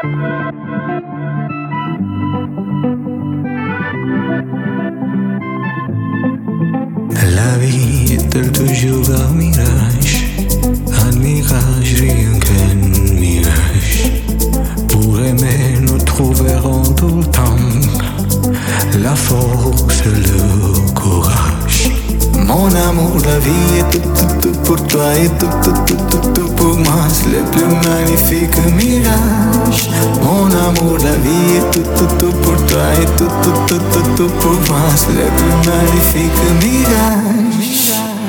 La vie est toujours un mirage rien qu'un mirage. Pour aimer, nous trouverons tout le temps la force et le courage. Mon amour, la vie est tout pour toi et tout pour moi. C'est le plus magnifique mirage. Mon amour, la vie est tout pour toi et tout pour moi. C'est le plus magnifique mirage.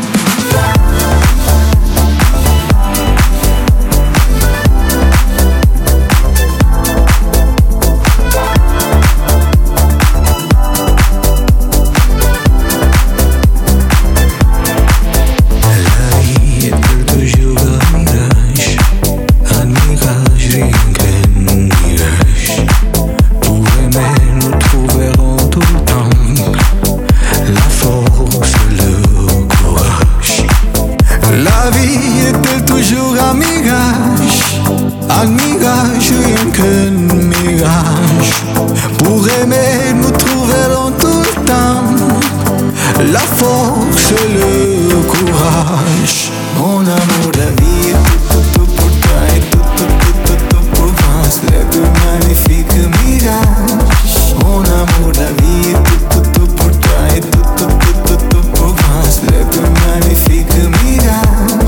Un mirage, rien qu'un mirage. Pour aimer, nous trouverons tout le temps la force et le courage. Mon amour, la vie est tout pour toi et tout pour moi. C'est le plus magnifique mirage. Mon amour, la vie est tout pour toi et tout pour moi. C'est le plus magnifique mirage.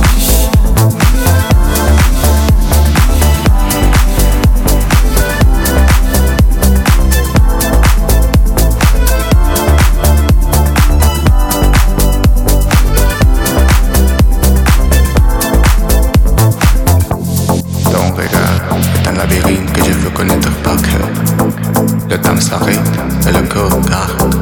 Que je veux connaître par cœur. Le temps s'arrête et le corps garde.